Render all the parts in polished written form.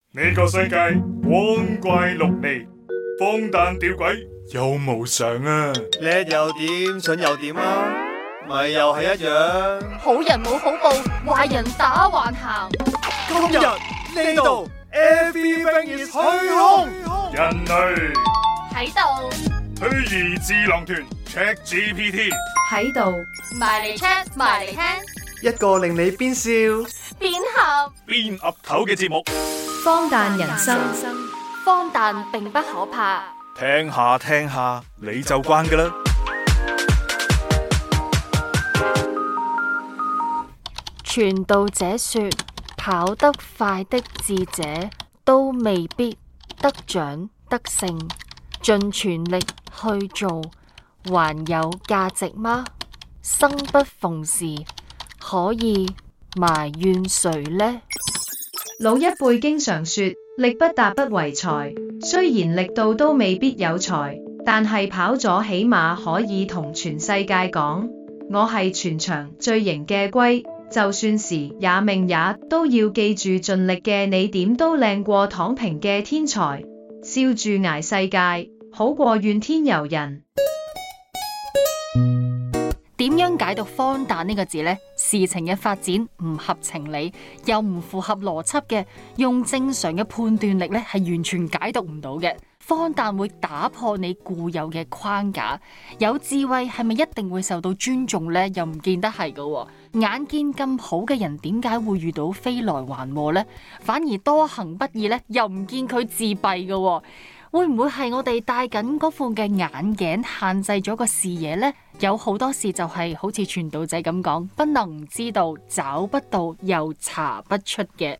呢個世界光怪陸離，荒誕吊詭又無常啊！ 叻又點，蠢又點啊？咪又係一樣。 好人冇好報，壞人打橫行。 今日呢度 Everything is 虛空， 人類喺度虛擬智囊團 ChatGPT 喺度埋嚟 check 埋嚟聽， 一個令你邊笑邊喊邊岌頭嘅節目， 荒誕人生， 荒誕並不可怕。 聽下聽下你就慣㗎啦。 傳道者說，跑得快的智者都未必得獎得勝，盡全力去做，還有價值嗎？生不逢時，可以埋怨誰呢？ 老一輩經常說，力不達不為財。雖然力到都未必有財，但係跑咗起碼可以同全世界講，我係全場最型嘅龜。就算時也命也，都要記住盡力嘅你點都靚過躺平嘅天才。笑住捱世界，好過怨天尤人。 點樣解讀荒誕呢個字呢？事情嘅發展唔合情理，又唔符合邏輯嘅，用正常嘅判斷力咧係完全解讀唔到嘅。荒誕會打破你固有嘅框架，有智慧係咪一定會受到尊重呢？又唔見得係噶。眼見咁好嘅人，點解會遇到飛來橫禍呢？反而多行不義呢，又唔見佢自閉噶。會唔會係我哋戴緊嗰副嘅眼鏡限制咗個視野呢？有好多事就係好似傳道仔咁講，不能知道、找不到又查不出嘅。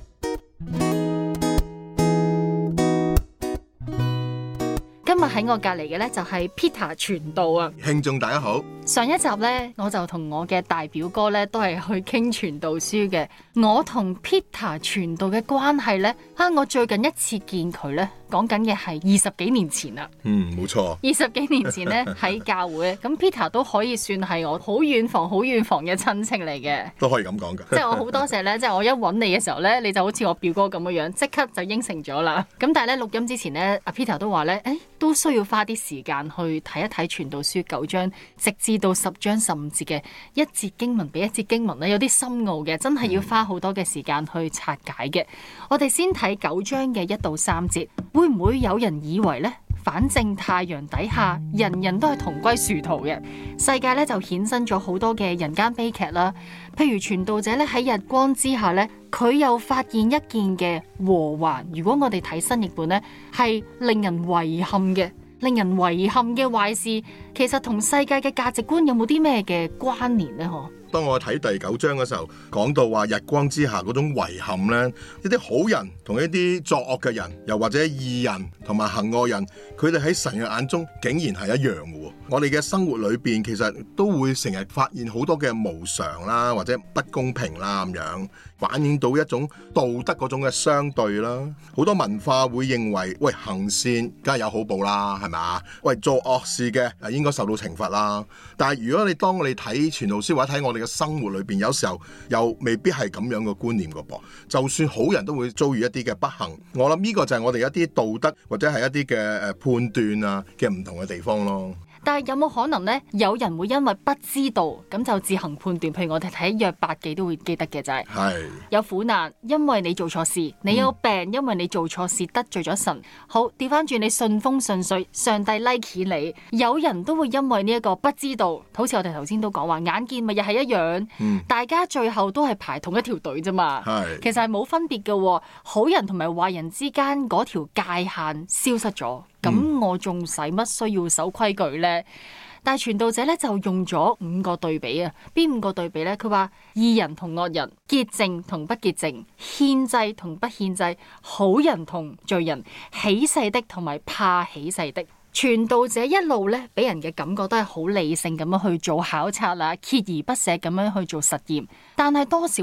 今日喺我隔籬嘅呢，就係 Peter 傳道啊！ 聽眾大家好。 上一集呢，我就同我嘅大表哥呢都係去傾傳道書嘅。我同 Peter 傳道嘅關係呢，我最近一次見佢呢，講緊嘅係20幾年前啦。 冇錯。 20幾年前呢，喺教會，咁 Peter 都可以算係我好遠房嘅親戚嚟嘅。 都可以咁講噶。 即係我好多謝呢，即係我一揾你嘅時候呢，你就好似我表哥咁嘅樣，即刻就應承咗啦。咁但係呢，錄音之前呢，阿 Peter 都話呢，都需要花啲時間去睇一睇傳道書9章，直至到10章15節嘅一節經文比一節經文呢，有啲深奧嘅，真係要花好多嘅時間去拆解嘅。我哋先睇9章嘅1到3節，會唔會有人以為呢？反正太陽底下人人都係同歸殊途嘅，世界咧就衍生咗好多嘅人間悲劇啦。譬如傳道者咧喺日光之下咧，佢又發現一件嘅禍患。如果我哋睇新譯本咧，係令人遺憾嘅壞事。其實同世界嘅價值觀有冇啲咩嘅關聯呢？ 當我睇第9章嘅時候，講到話日光之下嗰種遺憾呢，一啲好人同一啲作惡嘅人，又或者義人同埋行惡人，佢哋喺神嘅眼中竟然係一樣嘅。我哋嘅生活裏邊其實都會成日發現好多嘅無常啦，或者不公平啦咁樣，反映到一種道德嗰種嘅相對啦。好多文化會認為，喂，行善梗係有好報啦，係咪啊？喂，做惡事嘅應該受到懲罰啦。但係如果當我哋睇傳道書或者睇我哋嘅生活裏邊，有時候又未必係咁樣嘅觀念㗎噃。就算好人都會遭遇一啲嘅不幸。我諗呢個就係我哋一啲道德或者係一啲嘅判斷啊嘅唔同嘅地方咯。 但係有冇可能呢？有人會因為不知道咁就自行判斷？譬如我哋睇約伯記都會記得嘅就係，有苦難，因為你做錯事；你有病，因為你做錯事得罪咗神。好，調翻轉你順風順水，上帝 like 你。有人都會因為呢一個不知道，好似我哋頭先都講話，眼見咪又係一樣。大家最後都係排同一條隊啫嘛。其實係冇分別嘅。好人同埋壞人之間嗰條界限消失咗。咁我仲使乜需要守規矩呢？但係傳道者咧就用咗5個對比啊。邊5個對比呢？佢話義人同惡人，潔淨同不潔淨，獻祭同不獻祭，好人同罪人，起誓的同埋怕起誓的。傳道者一路咧俾人嘅感覺都係好理性咁樣去做考察啦，鍥而不捨咁樣去做實驗，但係多少呢？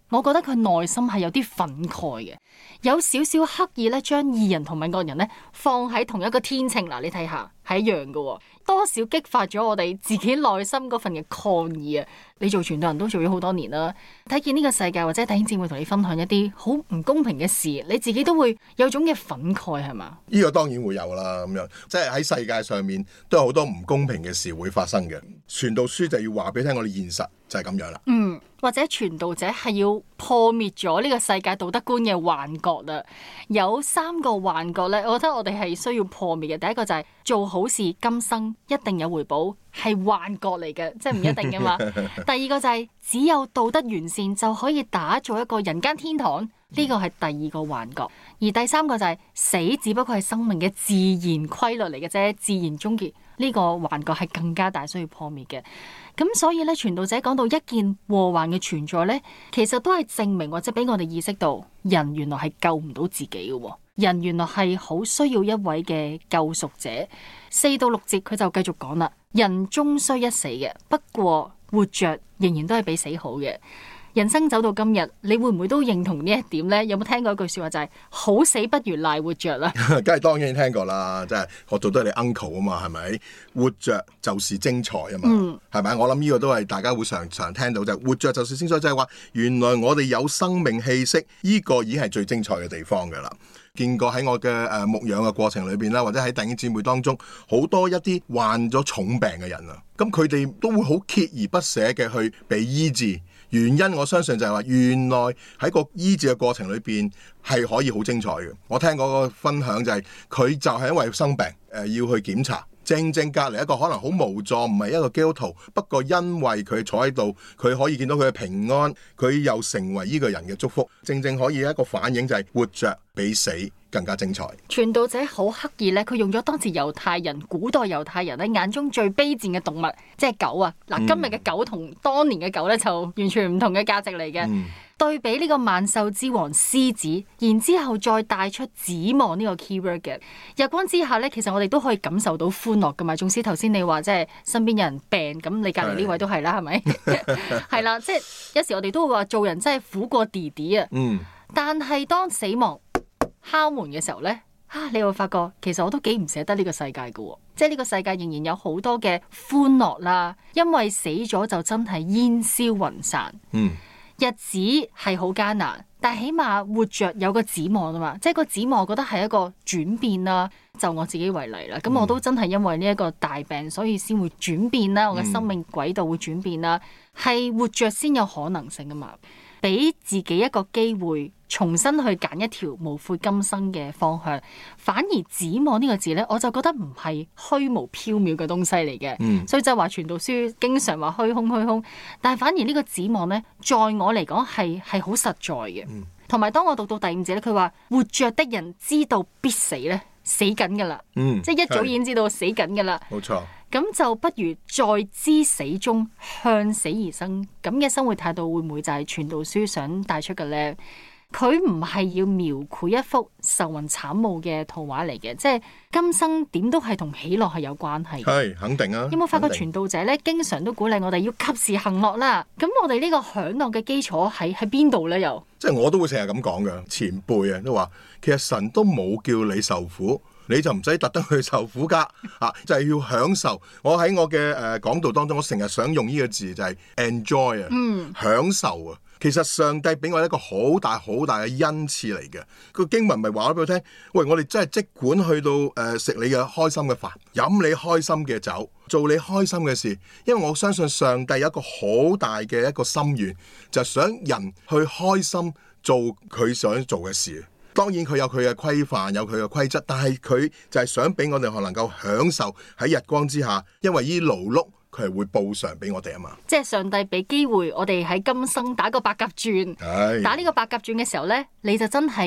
我覺得佢內心係有啲憤慨嘅，有少少刻意咧將義人同埋惡人咧放喺同一個天秤。嗱，你睇下係一樣嘅，多少激發咗我哋自己內心嗰份嘅抗議啊！你做傳道人都做咗好多年啦，睇見呢個世界或者弟兄姊妹同你分享一啲好唔公平嘅事，你自己都會有種嘅憤慨，係嘛？ 呢個當然會有啦，咁樣即係喺世界上面都有好多唔公平嘅事會發生嘅。傳道書就要話俾你聽，我哋現實就係咁樣啦。 或者傳道者係要破滅咗呢個世界道德觀嘅幻覺啦。有3個幻覺咧，我覺得我哋係需要破滅嘅。第一個就係做好事今生一定有回報，係幻覺嚟嘅，即係唔一定噶嘛。第二個就係只有道德完善就可以打造一個人間天堂，呢個係第二個幻覺。而第3個就係死只不過係生命嘅自然規律嚟嘅啫，自然終結。呢個幻覺係更加大，需要破滅嘅。咁所以咧，傳道者講到一件禍患嘅存在咧，其實都係證明或者俾我哋意識到，人原來係救唔到自己嘅，人原來係好需要一位嘅救贖者。4到6節佢就繼續講啦，人終須一死嘅，不過活着仍然都係比死好嘅。人生走到今日，你會唔會都認同呢一點呢？有冇聽過一句說話就係好死不如賴活着啦？ 梗係當然聽過啦，即係我做得你 uncle 啊嘛，係咪？活着就是精彩啊嘛，係咪？我諗呢個都係大家會常常聽到，就係活着就是精彩，就係話原來我哋有生命氣息，呢個已經係最精彩嘅地方噶啦。見過喺我嘅牧養嘅過程裏邊啦，或者喺弟兄姊妹當中，好多一啲患咗重病嘅人啊，咁佢哋都會好鍥而不捨嘅去被醫治。原因我相信就係話，原來喺個醫治嘅過程裏邊係可以好精彩嘅。我聽嗰個分享就係佢就係因為生病要去檢查，正隔離一個可能好無助，唔係一個基督徒，不過因為佢坐喺度，佢可以見到佢嘅平安，佢又成為呢個人嘅祝福，正可以一個反映就係活着比死更加精彩。 傳道者好刻意咧，佢用咗當時猶太人、古代猶太人咧眼中最卑賤嘅動物，即係狗啊！嗱，今日嘅狗同當年嘅狗咧就完全唔同嘅價值嚟嘅。對比呢個萬獸之王獅子，然之後再帶出指望呢個 keyword 嘅日光之下咧，其實我哋都可以感受到歡樂噶嘛。縱使頭先你話即係身邊有人病，咁你隔離呢位都係啦，係咪？係啦，即係有時我哋都會話做人真係苦過弟弟啊。但係當死亡敲門嘅時候呢，你會發覺其實我都幾唔捨得呢個世界㗎，即係呢個世界仍然有好多嘅歡樂啦，因為死咗就真係煙消雲散。日子係好艱難，但係起碼活着有個指望啊嘛，即係個指望我覺得係一個轉變啦。就我自己為例啦，咁我都真係因為呢一個大病，所以先會轉變啦，我嘅生命軌道會轉變啦，係活着先有可能性啊嘛，俾自己一個機會重新去揀一條無悔今生嘅方向，反而指望呢個字呢，我就覺得唔係虛無縹緲嘅東西嚟嘅。所以就話傳道書經常話虛空，但係反而呢個指望呢，在我嚟講係好實在嘅。同埋當我讀到第5節咧，佢話活着的人知道必死呢，死緊噶啦，即係一早已經知道死緊噶啦，冇錯。咁就不如在知死中向死而生，咁嘅生活態度會唔會就係傳道書想帶出嘅呢？佢唔係要描繪一幅愁雲慘霧嘅圖畫嚟嘅，即係今生點都係同喜樂係有關係。 係肯定啊！ 有冇發覺傳道者咧，經常都鼓勵我哋要及時行樂啦？咁我哋呢個享樂嘅基礎喺邊度咧？又即係我都會成日咁講嘅，前輩啊都話，其實神都冇叫你受苦，你就唔使特登去受苦噶就係要享受。我喺我嘅講道當中，我成日想用呢個字就係 enjoy 啊，享受啊。其實上帝俾我一個好大好大嘅恩賜嚟嘅，個經文咪話咗俾我聽，喂，我哋真係即管去到食你嘅開心嘅飯，飲你開心嘅酒，做你開心嘅事，因為我相信上帝有一個好大嘅一個心願，就係想人去開心做佢想做嘅事。當然佢有佢嘅規範，有佢嘅規則，但係佢就係想俾我哋能夠享受喺日光之下，因為呢勞碌佢係會報償俾我哋啊嘛。即係上帝俾機會我哋喺今生打個白鴿轉，打呢個白鴿轉嘅時候呢，你就真係要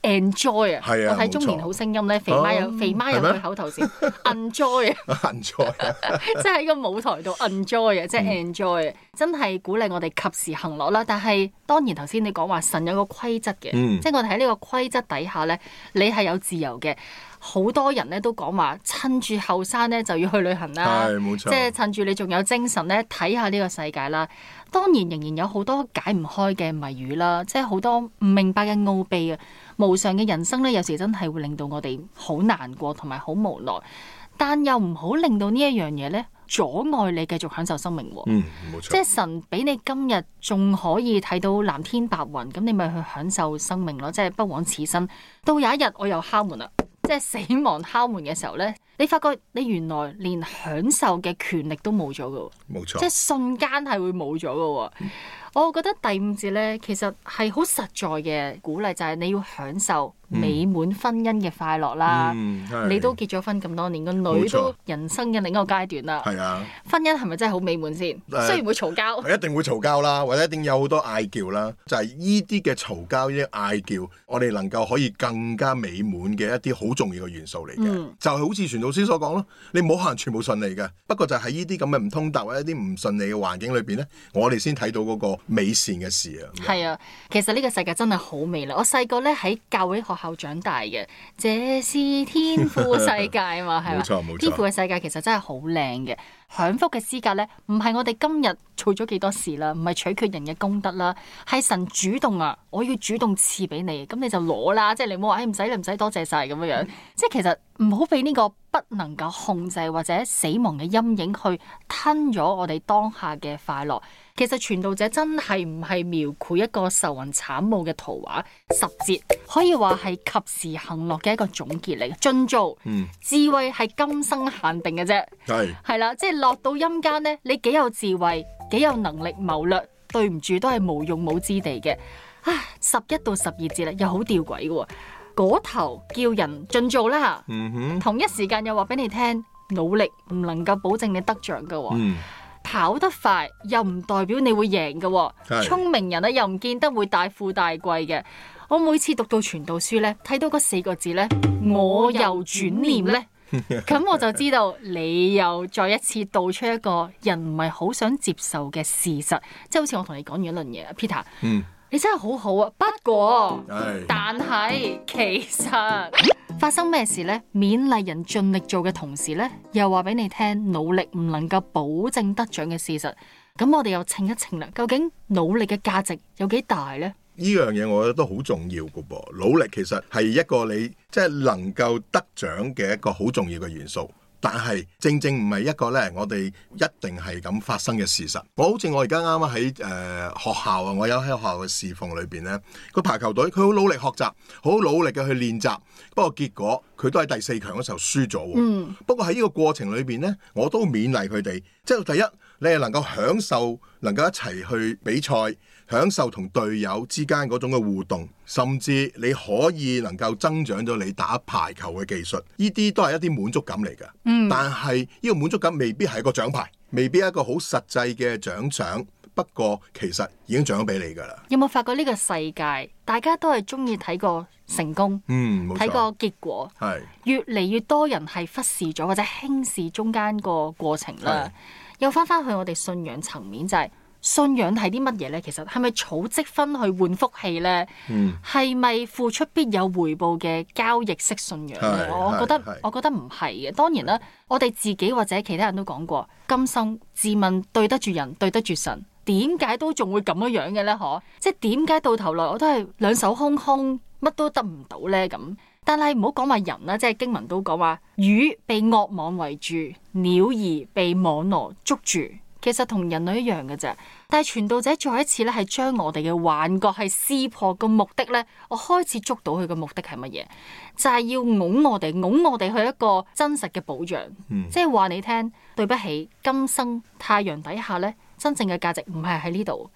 enjoy 啊！ 係啊， 我睇中年好聲音咧，肥媽有佢口頭禪 enjoy 啊 ，enjoy 啊， 即係喺個舞台度 enjoy 啊，即係 enjoy 啊，真係鼓勵我哋及時行樂啦。但係當然頭先你講話神有個規則嘅，即係我哋喺呢個規則底下咧，你係有自由嘅。好多人咧都講話趁住後生咧就要去旅行啦， 冇錯， 即係趁住你仲有精神咧睇下呢個世界啦。當然仍然有好多解唔開嘅謎語啦，即係好多唔明白嘅奧秘啊。無常嘅人生咧，有時真係會令到我哋好難過同埋好無奈，但又唔好令到呢一樣嘢咧阻礙你繼續享受生命。 冇錯， 即係神俾你今日仲可以睇到藍天白雲，咁你咪去享受生命咯，即係不枉此生。到有一日我又敲門啦。即係死亡敲門嘅時候咧，你發覺你原來連享受嘅權力都冇咗噶， 冇錯， 即係瞬間係會冇咗噶。我覺得第五節咧，其實係好實在嘅鼓勵，就係你要享受美滿婚姻嘅快樂啦。你都結咗婚咁多年，個女都人生嘅另一個階段啦。 係啊， 婚姻係咪真係好美滿先？雖然會嘈交， 一定會嘈交啦，或者一定有好多嗌叫啦。就係依啲嘅嘈交、依啲嗌叫，我哋能夠可以更加美滿嘅一啲好重要嘅元素嚟嘅。就係好似傳道師所講咯，你冇可能全部順利嘅。不過就喺依啲咁嘅唔通達或者一啲唔順利嘅環境裏邊咧，我哋先睇到嗰個美善嘅事啊。 係啊，其實呢個世界真係好美麗。我細個咧喺教會學校長大嘅，這是天父世界啊嘛，係嘛？冇錯冇錯。天父嘅世界其實真係好靚嘅。享福嘅資格咧，唔係我哋今日做咗幾多事啦，唔係取決人嘅功德啦，係神主動啊！我要主動賜俾你，咁你就攞啦，即係你唔好話，唔使你唔使多謝晒咁樣樣。即係其實唔好俾呢個不能夠控制或者死亡嘅陰影去吞咗我哋當下嘅快樂。其實傳道者真係唔係描繪一個愁雲慘霧嘅圖畫，10節可以話係及時行樂嘅一個總結嚟嘅。盡做，智慧係今生限定嘅啫，係啦，即係落到陰間呢，你幾有智慧，幾有能力謀略，對唔住都係無用武之地嘅。11到12節咧，又好吊詭嘅，嗰頭叫人盡做啦，同一時間又話俾你聽，努力唔能夠保證你得獎嘅。跑得快又唔代表你會贏嘅，聰明人咧又唔見得會大富大貴嘅。我每次讀到傳道書咧，睇到嗰4個字咧，我又轉念咧，咁我就知道你又再一次道出一個人唔係好想接受嘅事實，即係好似我同你講完一輪嘢，Peter，你真係好好啊，不過，但係其實。發生咩事呢？勉勵人盡力做嘅同時呢，又話俾你聽，努力唔能夠保證得獎嘅事實。咁我哋又稱一稱啦，究竟努力嘅價值有幾大呢？ 呢樣嘢我覺得都好重要㗎噃。努力其實係一個你即係能夠得獎嘅一個好重要嘅元素。但係正正唔係一個咧，我哋一定係咁發生嘅事實。我好似我而家啱啱喺學校啊，我有喺學校嘅侍奉裏邊咧，個排球隊佢好努力學習，好努力嘅去練習。不過結果佢都喺第4強嗰時候輸咗。不過喺呢個過程裏邊咧，我都勉勵佢哋，即係第一，你係能夠享受，能夠一齊去比賽，享受同隊友之間嗰種嘅互動，甚至你可以能夠增長咗你打排球嘅技術，呢啲都係一啲滿足感嚟㗎。但係呢個滿足感未必係一個獎牌，未必係一個好實際嘅獎賞。不過其實已經獎咗俾你㗎啦。 有冇發覺呢個世界大家都係中意睇個成功，睇個結果，越嚟越多人係忽視咗或者輕視中間個過程啦。又翻去我哋信仰層面，就係信仰係啲乜嘢呢？其實係咪儲積分去換福氣呢？係咪付出必有回報嘅交易式信仰呢？我覺得唔係嘅。當然啦，我哋自己或者其他人都講過，今生自問對得住人，對得住神，點解都仲會咁樣嘅呢？即係點解到頭來我都係兩手空空，乜都得唔到呢？咁但係唔好講話人啦，即係經文都講話魚被惡網圍住，鳥兒被網羅捉住。其實同人類一樣嘅啫，但係傳道者再一次咧，係將我哋嘅幻覺係撕破個目的咧，我開始捉到佢嘅目的係乜嘢？就係要擁我哋去一個真實嘅保障，即係話你聽，對不起，今生太陽底下咧，真正嘅價值唔係喺呢度，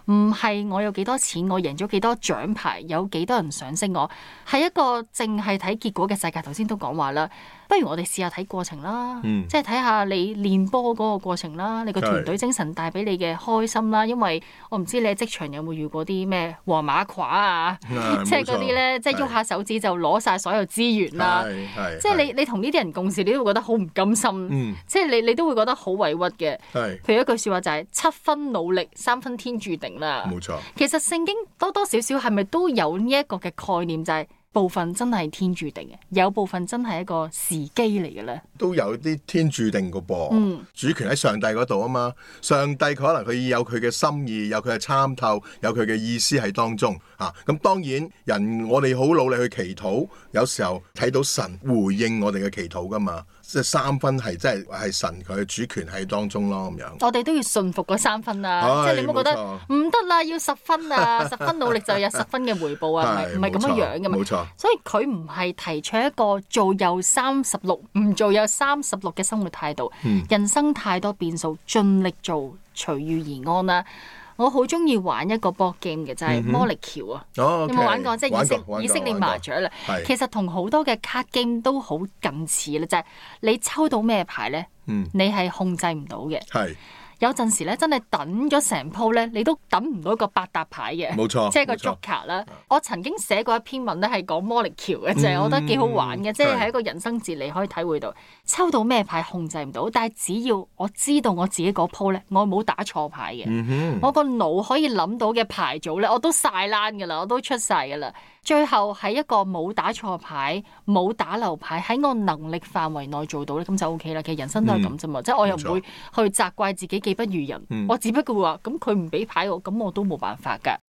唔係我有幾多錢，我贏咗幾多獎牌，有幾多人賞識我，係一個淨係睇結果嘅世界。頭先都講話啦，不如我哋試下睇過程啦，即係睇下你練波嗰個過程啦，你個團隊精神帶俾你嘅開心啦。因為我唔知你喺職場有冇遇過啲咩黃馬褂啊，即係嗰啲咧，即係喐下手指就攞晒所有資源啦。即係你同呢啲人共事，你都會覺得好唔甘心，即係你都會覺得好委屈嘅。譬如一句說話就係7分努力3分天注定啦。冇錯，其實聖經多多少少係咪都有呢一個嘅概念，就係部分真係天注定嘅，有部分真係一個時機嚟嘅咧，都有啲天注定個噃。主權喺上帝嗰度啊嘛，上帝可能佢有佢嘅心意，有佢嘅參透，有佢嘅意思喺當中啊。咁當然人我哋好努力去祈禱，有時候睇到神回應我哋嘅祈禱噶嘛。即係3分係真係神佢嘅主權喺當中咯，咁樣。我哋都要順服嗰3分啊！即係你冇覺得唔得啦，要10分啊！10分努力就有10分嘅回報啊！唔係咁樣樣嘅嘛。冇錯。所以佢唔係提倡一個做有36唔做有36嘅生活態度。人生太多變數，盡力做，隨遇而安啦。我好中意玩一個 board game 嘅，就係魔力橋啊！有冇玩過？即係以色列麻雀啦。其實同好多嘅 card game 都好近似啦，就係你抽到咩牌咧，你係控制唔到嘅。有陣時咧，真係等咗成鋪咧，你都等唔到一個8沓牌嘅，冇錯，即係個 Joker 啦。我曾經寫過一篇文咧，係講魔力橋嘅，就係我覺得幾好玩嘅，即係係一個人生哲理，可以體會到抽到咩牌控制唔到，但係只要我知道我自己嗰鋪咧，我冇打錯牌嘅，我個腦可以諗到嘅牌組咧，我都晒爛噶啦，我都出晒噶啦。最後喺一個冇打錯牌、冇打漏牌，喺我能力範圍內做到咧，咁就 OK 啦。其實人生都係咁啫嘛，即係我又唔會去責怪自己技不如人，我只不過話咁佢唔俾牌我，咁我都冇辦法噶。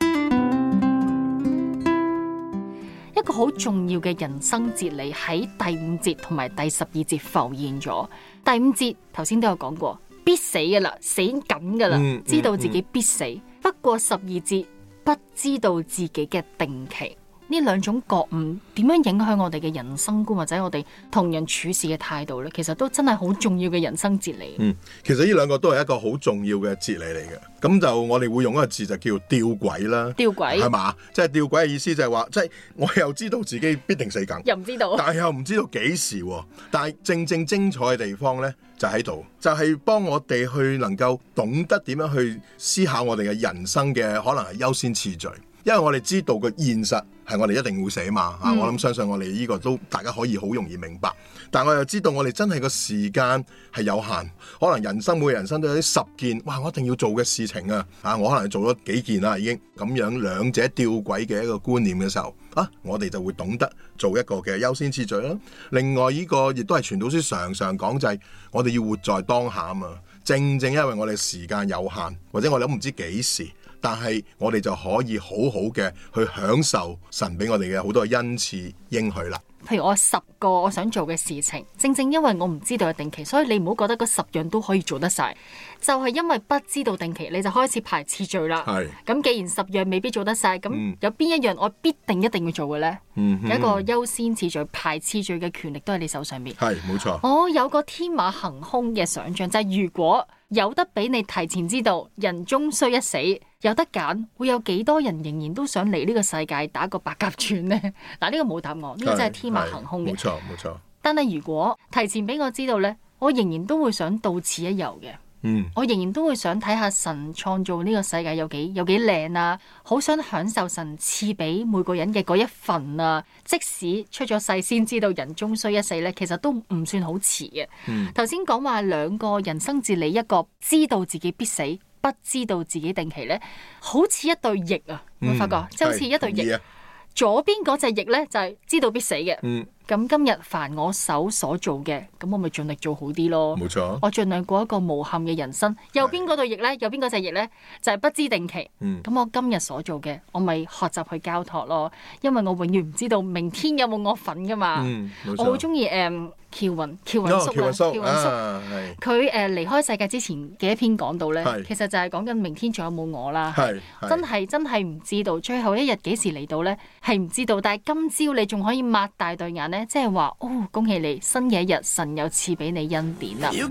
一個好重要嘅人生哲理喺第5節同埋第12節浮現咗。第5節頭先都有講過，必死噶啦，死緊噶啦，知道自己必死。不過12節不知道自己嘅定期。呢兩種覺悟點樣影響我哋嘅人生觀，或者我哋同人處事嘅態度呢？其實都真係好重要嘅人生哲理。其實呢兩個都係一個好重要嘅哲理嚟嘅。咁就我哋會用一個字就叫吊詭啦。吊詭係嘛？即係吊詭嘅意思就係話，即係我又知道自己必定死梗，又唔知道，但係又唔知道幾時。但係正正精彩嘅地方呢，就喺度，就係幫我哋去能夠懂得點樣去思考我哋嘅人生嘅可能係優先次序。因為我哋知道個現實係我哋一定會死嘛，我諗相信我哋呢個都大家可以好容易明白。但我又知道我哋真係個時間係有限，可能人生每個人生都有啲10件，哇！我一定要做嘅事情啊，我可能做咗幾件啦已經。咁樣兩者吊詭嘅一個觀念嘅時候，我哋就會懂得做一個嘅優先次序啦。另外呢個亦都係傳道書常常講，就係我哋要活在當下啊嘛。正正因為我哋時間有限，或者我哋都唔知幾時。但係我哋就可以好好嘅去享受神俾我哋嘅好多恩賜應許啦。譬如我10個我想做嘅事情，正正因為我唔知道嘅定期，所以你唔好覺得嗰10樣都可以做得晒，就係因為不知道定期，你就開始排次序啦。咁既然10樣未必做得晒，咁有邊一樣我必定一定要做嘅呢？有一個優先次序、排次序嘅權力都喺你手上面。係，冇錯。我有個天馬行空嘅想象，就係如果有得俾你提前知道人終須一死，有得揀，會有幾多人仍然都想嚟呢個世界打個白鴿轉呢？嗱，呢個冇答案，呢個真係天馬行空嘅。冇錯，冇錯。但係如果提前俾我知道呢，我仍然都會想到此一遊嘅。我仍然都會想睇下神創造呢個世界有幾靚啊！好想享受神賜俾每個人嘅嗰一份啊！即使出咗世先知道人終須一死呢，其實都唔算好遲嘅。頭先講話兩個人生哲理，一個知道自己必死，不知道自己定期呢，好似一對翼啊！有冇發覺？即係好似一對翼，左邊嗰隻翼呢，就係知道必死嘅。咁今日凡我手所做嘅，咁我咪盡力做好啲咯。冇錯，我盡量過一個無憾嘅人生。右邊嗰對翼呢，右邊嗰隻翼呢，就係不知定期。咁我今日所做嘅，我咪學習去交託咯。因為我永遠唔知道明天有冇我份噶嘛。我好中意喬雲叔佢離開世界之前嘅一篇講到呢，其實就係講緊明天仲有冇我啦。真係唔知道最後一日幾時嚟到呢，係唔知道。但係今朝你仲可以擘大對眼呢，即係話恭喜你，新嘅一日神有賜俾你恩典啦。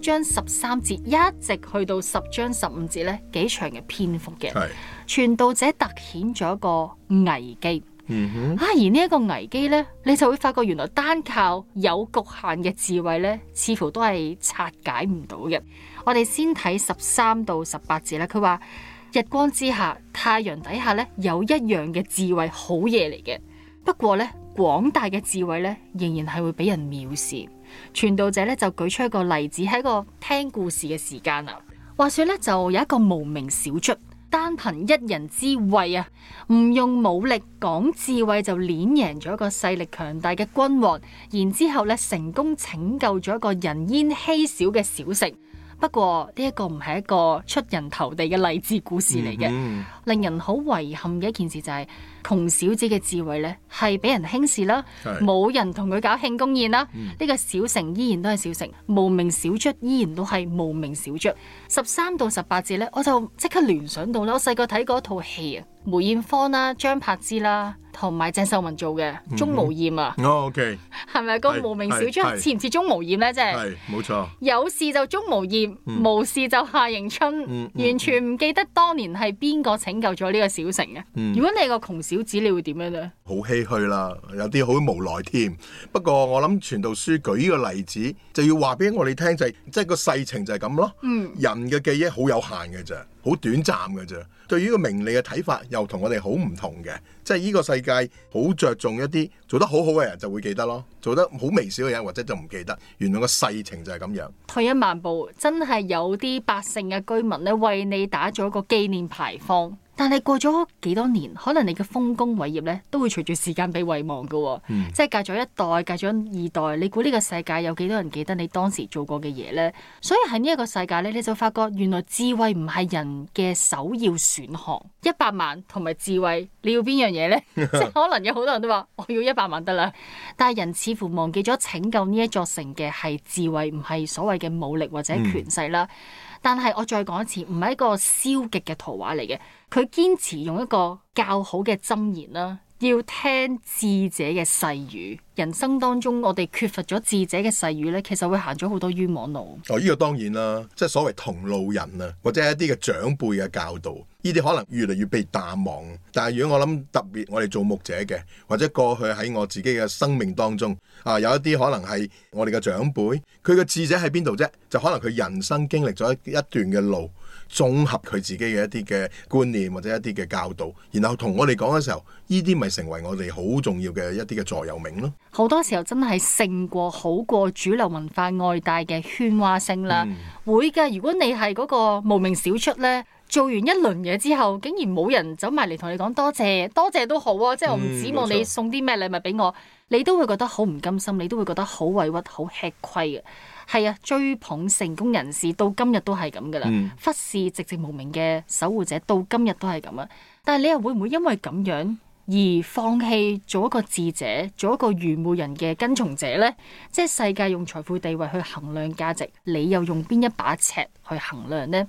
章13節一直去到10章15節咧，幾長嘅篇幅嘅。傳道者突顯咗一個危機。而呢一個危機咧，你就會發覺原來單靠有局限嘅智慧咧，似乎都係拆解唔到嘅。我哋先睇13到18節咧，佢話日光之下，太陽底下咧，有一樣嘅智慧好嘢嚟嘅。不過咧，廣大嘅智慧咧，仍然係會俾人藐視。傳道者咧就舉出一個例子，喺個聽故事嘅時間啊。話說咧，就有一個無名小卒，單憑一人之慧啊，唔用武力講智慧就碾贏咗一個勢力強大嘅君王，然之後咧成功拯救咗一個人煙稀少嘅小城。不過呢一個唔係一個出人頭地嘅勵志故事嚟嘅。令人好遺憾嘅一件事就係窮小子嘅智慧咧係俾人輕視啦，冇人同佢搞慶功宴啦。呢個小城依然都係小城，無名小卒依然都係無名小卒。13到18節咧，我就即刻聯想到啦，我細個睇過一套戲啊，梅艷芳啦、張柏芝啦，同埋鄭秀文做嘅《鍾無艷》啊。 OK， 係咪個無名小卒似唔似鍾無艷咧？即係冇錯，有事就鍾無艷，無事就夏迎春，完全唔記得當年係邊個拯救咗呢個小城嘅。如果你係個窮小子，你會點樣咧？好唏噓啦，有啲好無奈添。不過我諗傳道書舉呢個例子，就要話俾我哋聽就係，即係個世情就係咁咯。人嘅記憶好有限嘅啫，好短暫嘅啫。對於個名利嘅睇法又同我哋好唔同嘅，即係呢個世界好着重一啲做得好好嘅人就會記得咯，做得好微小嘅人或者就唔記得。原來個世情就係咁樣。退一萬步，真係有啲百姓嘅居民咧為你打咗個紀念牌坊。但係過咗幾多年，可能你嘅豐功偉業咧都會隨住時間被遺忘㗎。即係隔咗一代，隔咗二代，你估呢個世界有幾多人記得你當時做過嘅嘢呢？所以喺呢一個世界咧，你就發覺原來智慧唔係人嘅首要選項。100萬同埋智慧，你要邊樣嘢呢？即係可能有好多人都話我要100萬得啦，但係人似乎忘記咗拯救呢一座城嘅係智慧，唔係所謂嘅武力或者權勢啦。但係我再講一次，唔係一個消極嘅圖畫嚟嘅。佢堅持用一個較好嘅箴言啦，要聽智者嘅細語。人生當中，我哋缺乏咗智者嘅細語咧，其實會行咗好多冤枉路。呢個當然啦，即係所謂同路人啊，或者係一啲嘅長輩嘅教導，呢啲可能越嚟越被淡忘。但係如果我諗特別我哋做牧者嘅，或者過去喺我自己嘅生命當中啊，有一啲可能係我哋嘅長輩，佢嘅智者喺邊度啫？就可能佢人生經歷咗一段嘅路，綜合佢自己嘅一啲嘅觀念或者一啲嘅教導，然後同我哋講嘅時候，呢啲咪成為我哋好重要嘅一啲嘅座右銘咯。好多時候真係勝過好過主流文化外帶嘅喧嘩聲啦。會㗎，如果你係嗰個無名小卒呢，做完一輪嘢之後，竟然冇人走埋嚟同你講多謝，多謝都好啊，即係我唔指望你送啲咩禮物俾我，你都會覺得好唔甘心，你都會覺得好委屈、好吃虧嘅。係啊，追捧成功人士到今日都係咁噶啦，忽視寂寂無名嘅守護者到今日都係咁啊。但係你又會唔會因為咁樣而放棄做一個智者，做一個愚昧人嘅跟從者呢？即係世界用財富地位去衡量價值，你又用邊一把尺去衡量呢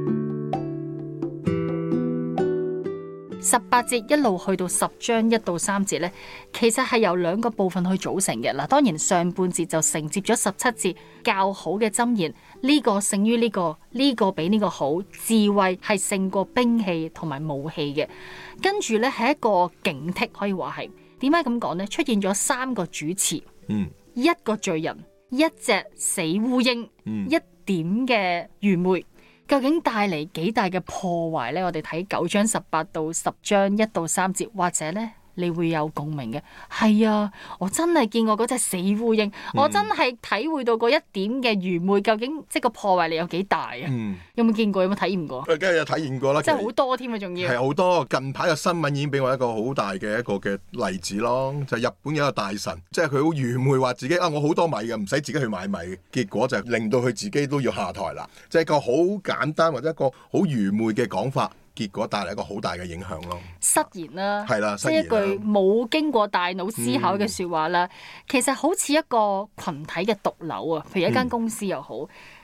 ？18節一路去到10章1到3節呢，其實係由2個部分去組成嘅。嗱，當然上半節就承接咗17節較好嘅箴言，呢個勝於呢個，呢個比呢個好，智慧係勝過兵器同埋武器嘅。跟住呢係一個警惕，可以話係點解咁講呢？出現咗3個主詞，一個罪人，一隻死烏蠅，一點嘅愚昧。究竟帶嚟幾大嘅破壞呢？我哋睇9章18到10章1到3節，或者呢你會有共鳴嘅。係啊，我真係見過嗰隻死烏蠅，我真係體會到嗰一點嘅愚昧，究竟即係個破壞力有幾大啊？有冇見過？有冇體驗過？梗係有體驗過啦，真係好多添啊！仲要係好多。近排嘅新聞已經俾我一個好大嘅一個嘅例子咯，就係日本有一個大臣，即係佢好愚昧，話自己我好多米嘅，唔使自己去買米，結果就令到佢自己都要下台啦。即係一個好簡單或者一個好愚昧嘅講法。結果帶嚟一個好大嘅影響咯，失言啦，係啦，即係一句冇經過大腦思考嘅説話啦。其實好似一個群體嘅毒瘤啊，譬如一間公司又好，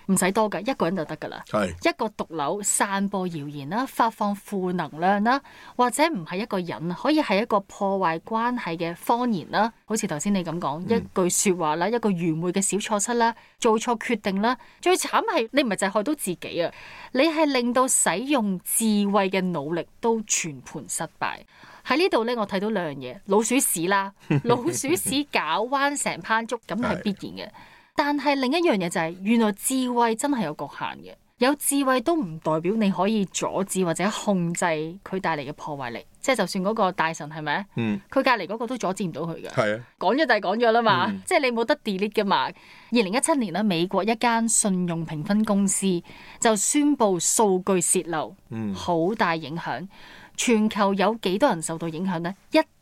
唔使多㗎，一個人就得㗎啦。一個毒瘤散播謠言啦，發放負能量啦，或者唔係一個人，可以係一個破壞關係嘅謊言啦。好似頭先你咁講，一句說話啦，一個愚昧嘅小錯失啦，做錯決定啦，最慘係你唔係就係害到自己啊，你係令到使用智慧嘅努力都全盤失敗。喺呢度咧，我睇到兩樣嘢，老鼠屎啦，老鼠屎搞彎成班竹，咁係必然嘅。但係另一樣嘢就係，原來智慧真係有局限嘅。有智慧都唔代表你可以阻止或者控制佢帶嚟嘅破壞力。即係就算嗰個大神係咪？佢隔離嗰個都阻止唔到佢嘅。係啊，講咗就係講咗啦嘛。即係你冇得 delete 㗎嘛。2017年啦，美國一間信用評分公司就宣布數據洩漏，好大影響。全球有幾多人受到影響呢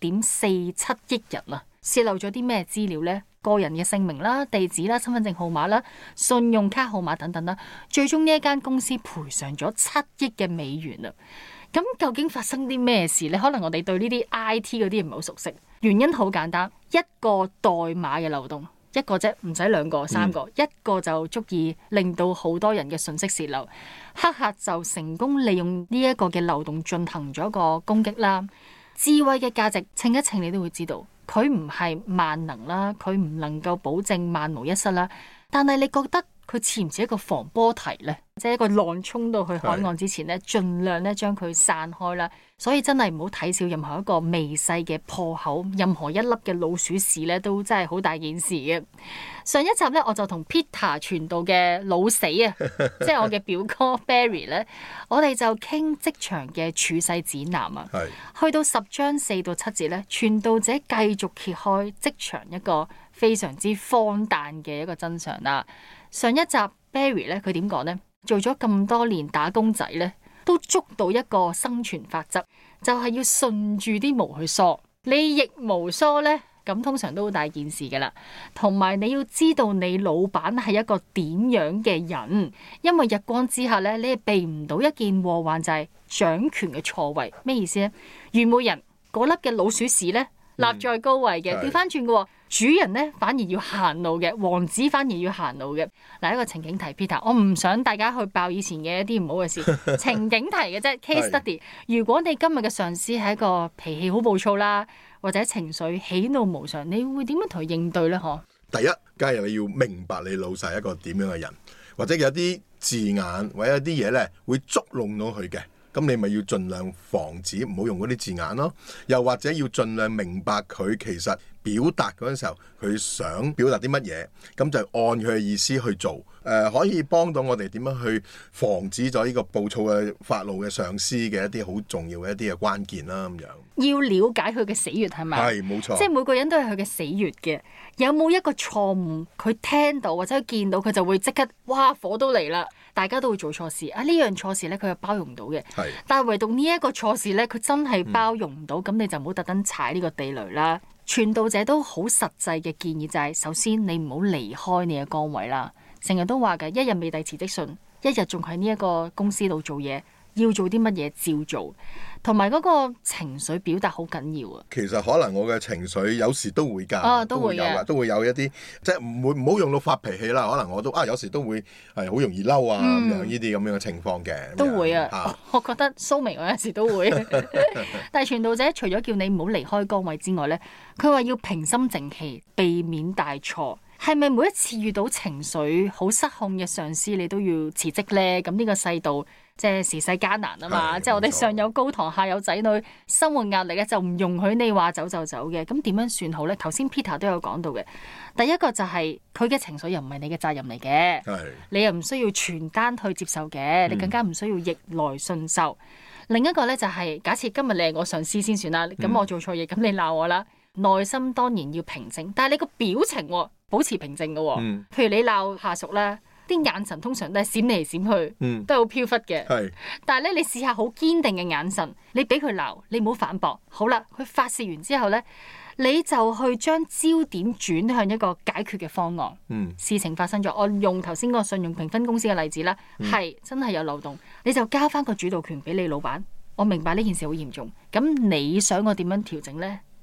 ？1.47億人啊！洩漏咗啲咩資料呢？個人嘅姓名啦、地址啦、身份證號碼啦、信用卡號碼等等啦，最終呢一間公司賠償咗7億嘅美元啊！咁究竟發生啲咩事呢？可能我哋對呢啲 IT 嗰啲唔係好熟悉。原因好簡單，一個代碼嘅漏洞，一個啫，唔使兩個、三個，一個就足以令到好多人嘅信息洩漏。黑客就成功利用呢一個嘅漏洞進行咗個攻擊啦。智慧嘅價值，稱一稱你都會知道。佢唔係萬能啦，佢唔能夠保證萬無一失啦。但係你覺得佢似唔似一個防波堤呢？即係一個浪衝到去海岸之前呢，盡量咧將佢散開啦。所以真係唔好睇小任何一個微細嘅破口，任何一粒嘅老鼠屎咧，都真係好大件事嘅。上一集咧，我就同 Peter 傳道嘅老死啊，即係我嘅表哥 Barry 咧，我哋就傾職場嘅處世指南啊。去到10章4到7節咧，傳道者繼續揭開職場一個非常之荒誕嘅一個真相啦。上一集 Barry 咧，佢點講呢？做咗咁多年打工仔咧，都捉到一個生存法則，就係要順住啲毛去梳。你逆毛梳咧，咁通常都好大件事噶啦。同埋你要知道你老闆係一個點樣嘅人，因為日光之下咧，你係避唔到一件禍患，就係掌權嘅錯位。咩意思咧？愚昧人嗰粒嘅老鼠屎咧，立在高位嘅，調翻轉嘅。主人咧反而要行路嘅，王子反而要行路嘅。嗱，一個情景題 Peter， 我唔想大家去爆以前嘅一啲唔好嘅事，情景題嘅啫 ，case study。如果你今日嘅上司係一個脾氣好暴躁啦，或者情緒喜怒無常，你會點樣同佢應對咧？嗬？第一， 梗係你要明白你老細係一個點樣嘅人，或者有啲字眼或者有啲嘢咧會捉弄到佢嘅。咁你咪要盡量防止唔好用嗰啲字眼咯，又或者要盡量明白佢其實表達嗰陣時候佢想表達啲乜嘢，咁就按佢嘅意思去做。可以幫到我哋點樣去防止咗呢個暴躁嘅發怒嘅上司嘅一啲好重要嘅一啲嘅關鍵啦。咁樣要了解佢嘅死穴係咪？ 係，冇錯。 即係每個人都係佢嘅死穴嘅。有冇一個錯誤佢聽到或者佢見到佢就會即刻哇火都嚟啦？大家都會做錯事啊！呢樣錯事咧，佢又包容唔到嘅。但係唯獨呢一個錯事咧，佢真係包容唔到，咁你就唔好特登踩呢個地雷啦。傳道者都好實際嘅建議就係，首先你唔好離開你嘅崗位啦。成日都話嘅，一日未遞辭職信，一日仲喺呢一個公司度做嘢。要做啲乜嘢照做，同埋嗰個情緒表達好緊要啊！ 其實可能我嘅情緒有時都會㗎，都會有㗎，都會有一啲即係唔好用到發脾氣啦。可能我都有時都會係好容易嬲啊咁樣呢啲咁樣嘅情況嘅。 都會啊！我覺得蘇明我有時都會，但係傳道者除咗叫你唔好離開崗位之外咧，佢話要平心靜氣，避免大錯。係咪每一次遇到情緒好失控嘅上司，你都要辭職呢？咁呢個世道即係時勢艱難啊嘛！即係我哋上有高堂，下有仔女，生活壓力咧就唔容許你話走就走嘅。咁點樣算好呢？頭先 Peter 都有講到嘅。第一個就係佢嘅情緒又唔係你嘅責任嚟嘅，你又唔需要全單去接受嘅，你更加唔需要逆來順受。另一個呢，就係假設今日你係我上司先算啦，咁我做錯嘢，咁你鬧我啦，內心當然要平靜，但係你個表情保持平靜嘅，譬如你鬧下屬咧，啲眼神通常都係閃嚟閃去，都係好飄忽嘅。但係咧，你試下好堅定嘅眼神，你俾佢鬧，你唔好反駁。好啦，佢發洩完之後咧，你就去將焦點轉向一個解決嘅方案。事情發生咗，我用頭先個信用評分公司嘅例子啦，係真係有漏洞，你就交翻個主導權俾你老闆。我明白呢件事好嚴重，咁你想我點樣調整咧？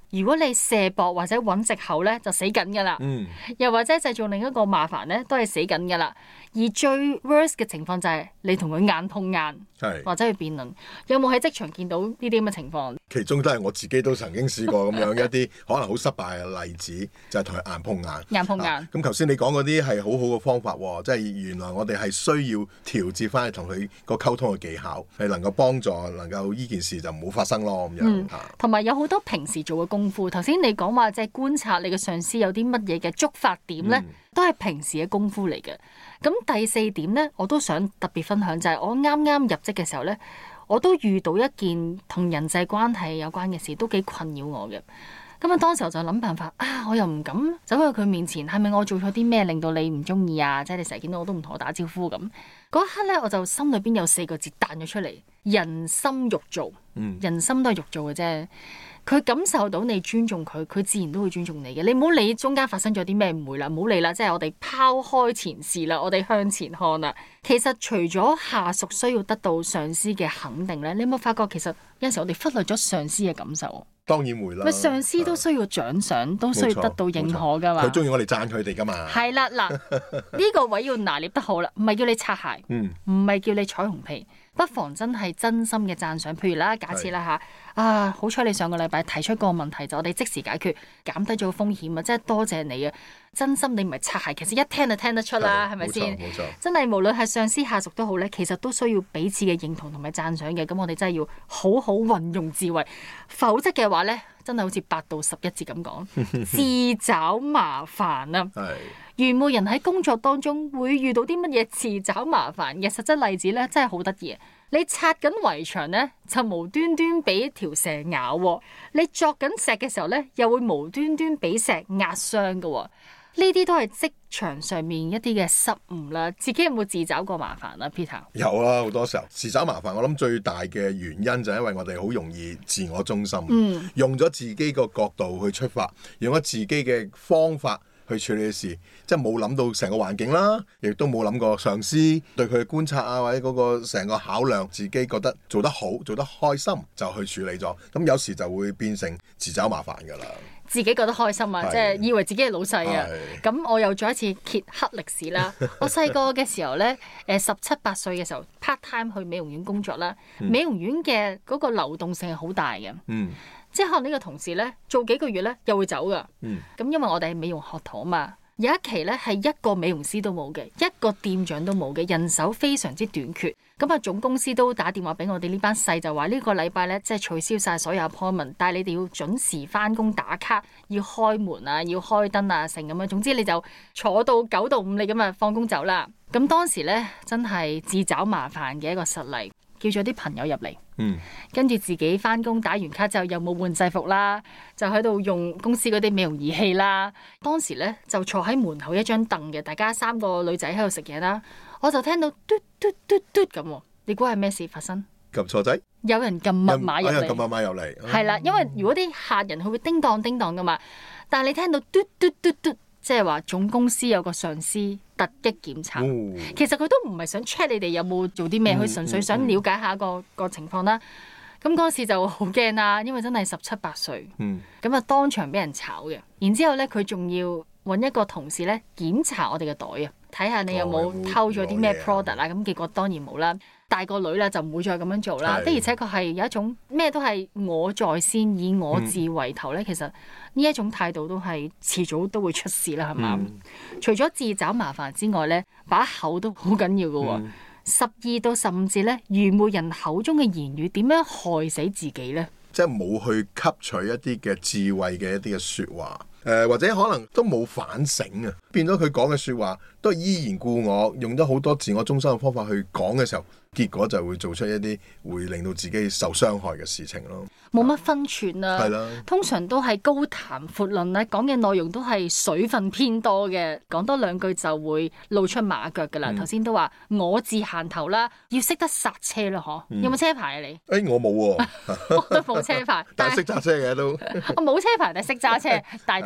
如果你卸膊或者揾藉口咧，就死緊噶啦。又或者製造另一個麻煩咧，都係死緊噶啦。而最 worst 嘅情況就係你同佢眼碰眼，或者去辯論。有冇喺職場見到呢啲咁嘅情況？ 其中都係我自己都曾經試過咁樣一啲可能好失敗嘅例子，就係同佢眼碰眼。 眼碰眼。 咁頭先你講嗰啲係好好嘅方法喎，即係原來我哋係需要調節翻去同佢個溝通嘅技巧，係能夠幫助能夠呢件事就唔好發生咯咁樣。 同埋有好多平時做嘅功夫。頭先你講話即係觀察你嘅上司有啲乜嘢嘅觸發點咧，都係平時嘅功夫嚟嘅。咁第四點咧，我都想特別分享，就係我啱啱入職嘅時候咧，我都遇到一件同人際關係有關嘅事，都幾困擾我嘅。咁啊，當時我就諗辦法啊，我又唔敢走去佢面前，係咪我做錯啲咩令到你唔中意啊？即係你成日見到我都唔同我打招呼咁。嗰一刻咧，我就心裏邊有4個字彈咗出嚟：人心肉做。人心都係肉做嘅啫。佢感受到你尊重佢，佢自然都會尊重你嘅。你唔好理中間發生咗啲咩誤會啦，唔好理啦。即係我哋拋開前事啦，我哋向前看啦。其實除咗下屬需要得到上司嘅肯定咧，你有冇發覺其實有陣時我哋忽略咗上司嘅感受？ 當然會啦。 上司都需要獎賞，都需要得到認可噶嘛。 佢中意我哋讚佢哋噶嘛。係啦，嗱，呢個位要拿捏得好啦，唔係叫你擦鞋，唔係叫你彩虹屁。不妨真係真心嘅讚賞，譬如啦，假設啦嚇，好彩你上個禮拜提出個問題，就我哋即時解決，減低咗風險啊！真係多謝你啊！真心你唔係擦鞋，其實一聽就聽得出啦，係咪先？冇錯，真係無論係上司下屬都好咧，其實都需要彼此嘅認同同埋讚賞嘅。咁我哋真係要好好運用智慧，否則嘅話咧，真係好似8到11節咁講，自找麻煩啊！愚昧人喺工作當中會遇到啲乜嘢自找麻煩嘅實質例子咧，真係好得意。你拆緊圍牆咧，就無端端俾條蛇咬；你鑿緊石嘅時候咧，又會無端端俾石壓傷㗎。呢啲都係職場上面一啲嘅失誤啦。自己有冇自找過麻煩啊 Peter？ 有啊，好多時候自找麻煩。我諗最大嘅原因就係因為我哋好容易自我中心，用咗自己個角度去出發，用咗自己嘅方法去處理嘅事，即係冇諗到成個環境啦，亦都冇諗過上司對佢嘅觀察啊，或者嗰個成個考量，自己覺得做得好、做得開心就去處理咗。咁有時就會變成自找麻煩㗎啦。 自己覺得開心啊，即係以為自己係老細啊。咁我又再一次揭黑歷史啦。我細個嘅時候咧，17、8歲嘅時候 part time 去美容院工作啦。美容院嘅嗰個流動性係好大嘅。即係可能呢個同事咧做幾個月咧又會走噶。咁因為我哋係美容學徒啊嘛。有一期咧係一個美容師都冇嘅，一個店長都冇嘅，人手非常之短缺。咁啊總公司都打電話俾我哋呢班細，就話呢個禮拜咧即係取消晒所有 appointment，但係你哋要準時翻工打卡，要開門啊，要開燈啊，成咁樣。總之你就坐到9到5，你咁啊放工走啦。咁當時咧真係自找麻煩嘅一個實例。叫咗啲朋友入嚟，跟住自己翻工打完卡之後又冇換制服啦，就喺度用公司嗰啲美容儀器啦。當時咧就坐喺門口一張凳嘅，大家3個女仔喺度食嘢啦。我就聽到嘟嘟嘟嘟咁，你估係咩事發生？ 撳錯仔， 有人撳密碼入嚟， 撳密碼入嚟， 係啦，因為如果啲客人佢會叮當叮當噶嘛，但係你聽到嘟嘟嘟嘟，即係話總公司有個上司突擊檢查，其實佢都唔係想 check 你哋有冇做啲咩，佢純粹想了解下個情況啦。咁嗰時就好驚啦，因為真係17、8歲，咁啊當場俾人炒嘅。然之後咧，佢仲要揾一個同事咧檢查我哋嘅袋啊，睇下你有冇偷咗啲咩 product 啊。咁結果當然冇啦。大個女啦就唔會再咁樣做啦。的而且確係有一種咩都係我在先，以我自為頭咧。其實呢一種態度都係遲早都會出事啦，係嘛？除咗自找麻煩之外咧，把口都好緊要㗎。12到15節咧，愚昧人口中嘅言語點樣害死自己咧？ 即係冇去吸取一啲嘅智慧嘅一啲嘅説話，或者可能都冇反省啊，變咗佢講嘅説話都係依然故我，用咗好多自我中心嘅方法去講嘅時候，結果就會做出一啲會令到自己受傷害嘅事情咯。 冇乜分寸啊，通常都係高談闊論咧，講嘅內容都係水分偏多嘅，講多2句就會露出馬腳噶啦。頭先都話我字行頭啦，要識得剎車啦，嗬？有冇車牌啊你？ 我冇喎， 我都冇車牌， 但係識揸車嘅都。 我冇車牌但係識揸車，大膽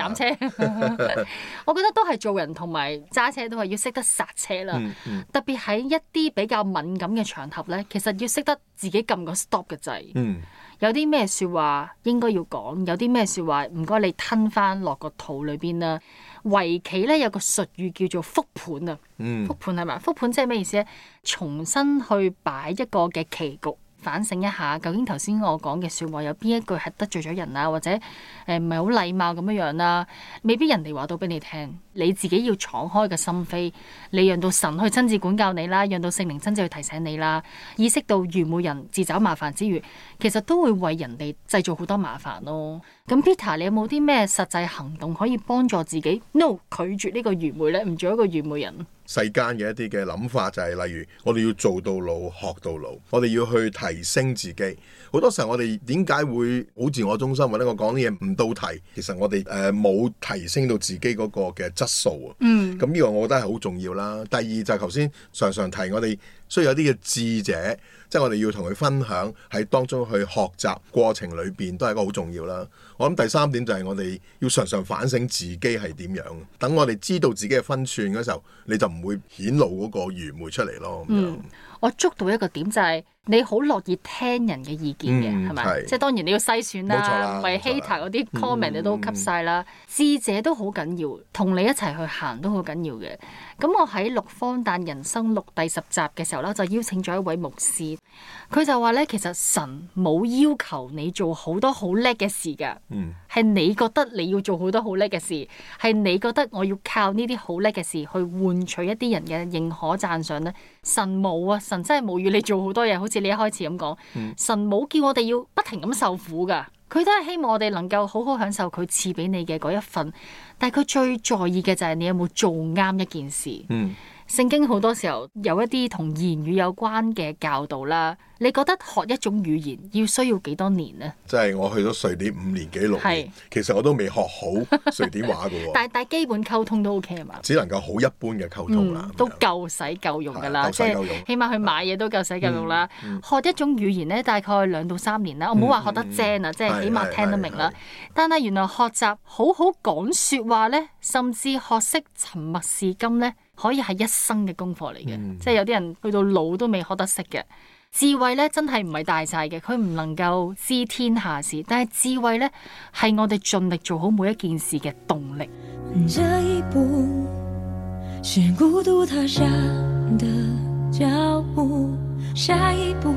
膽車。我覺得都係做人同埋揸車都係要識得剎車啦。特別喺一啲比較敏感嘅場合咧，其實要識得自己撳個 stop 嘅掣。有啲咩説話應該要講，有啲咩説話唔該你吞翻落個肚裏邊啦。圍棋咧有個術語叫做復盤啊，復盤係咪？復盤即係咩意思咧？重新去擺一個嘅棋局。反省一下，究竟頭先我講嘅説話有邊一句係得罪咗人啊，或者唔係好禮貌咁樣樣啦？未必人哋話到俾你聽，你自己要敞開個心扉，你讓到神去親自管教你啦，讓到聖靈親自去提醒你啦，意識到愚昧人自找麻煩之餘，其實都會為人哋製造好多麻煩咯。咁 Peter， 你有冇啲咩實際行動可以幫助自己 No 拒絕呢個愚昧咧？唔做一個愚昧人。 世間嘅一啲嘅諗法就係，例如我哋要做到老學到老，我哋要去提升自己。好多時候我哋點解會好自我中心，或者我講啲嘢唔到題，其實我哋冇提升到自己嗰個嘅質素啊。咁呢個我覺得係好重要啦。第二就係頭先常提，我哋需要有啲嘅智者，即係我哋要同佢分享喺當中去學習過程裏邊都係一個好重要啦。我諗第三點就係我哋要常常反省自己係點樣，等我哋知道自己嘅分寸嗰時候，你就唔會顯露嗰個愚昧出嚟咯。 我捉到一個點就係你好樂意聽人嘅意見嘅，係咪？即係當然你要篩選啦，唔係 hater 嗰啲 comment 你都吸晒啦。智者都好緊要，同你一齊去行都好緊要嘅。咁我喺六荒誕人生錄第10集嘅時候咧，就邀請咗一位牧師，佢就話咧，其實神冇要求你做好多好叻嘅事㗎，係你覺得你要做好多好叻嘅事，係你覺得我要靠呢啲好叻嘅事去換取一啲人嘅認可讚賞咧。神冇啊，神真係冇要你做好多嘢，好似你一開始咁講，神冇叫我哋要不停咁受苦㗎，佢都係希望我哋能夠好好享受佢賜俾你嘅嗰一份，但係佢最在意嘅就係你有冇做啱一件事。聖經好多時候有一啲同言語有關嘅教導啦，你覺得學一種語言要需要幾多年呢？ 即係我去咗瑞典5年幾6年，其實我都未學好瑞典話嘅喎。但基本溝通都 OK 係嘛？ 只能夠好一般嘅溝通啦， 都夠使夠用㗎啦，即係起碼去買嘢都夠使夠用啦。學一種語言咧，大概2到3年啦。我唔好話學得精啊，即係起碼聽得明啦。但係原來學習好好講説話咧，甚至學識沉默是金咧，可以係一生嘅功課嚟嘅，即係有啲人去到老都未學得識嘅。智慧咧真係唔係大晒嘅，佢唔能夠知天下事，但係智慧咧係我哋盡力做好每一件事嘅動力。這一步是孤獨踏下的腳步，下一步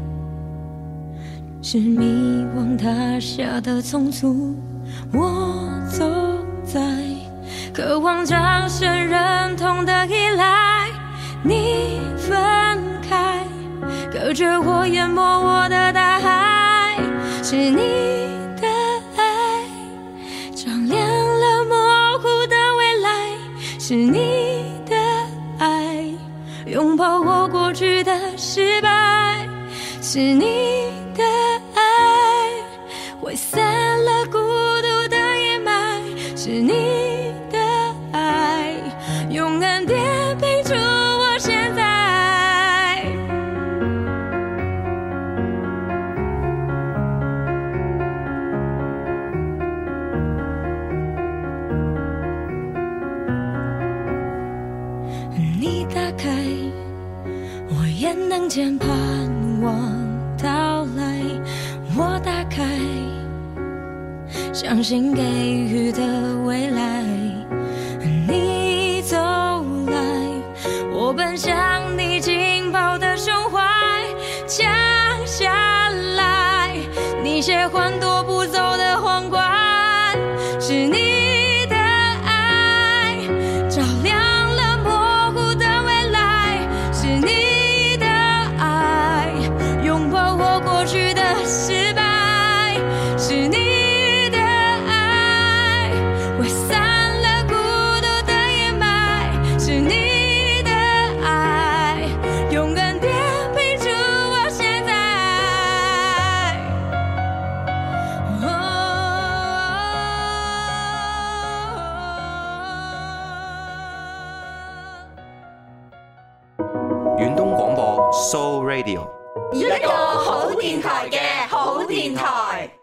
是迷惘踏下的匆促，我走在渴望掌聲認同的依賴，你分開隔着我淹沒我的大海，是你的愛照亮了模糊的未來，是你的愛擁抱我過去的失敗，是你的愛揮散了孤獨的陰霾，是你用恩典陪住我現在。你打開，我也能見盼望到來。我打開，相信給予的未來。走來，我奔向你緊抱的胸懷，降下來，你切換踱步走的皇冠，是你的愛照亮了模糊的未來，是你的愛擁抱我過去的失敗，是你的愛揮散遠東廣播 Soul Radio， 一個好電台嘅好電台。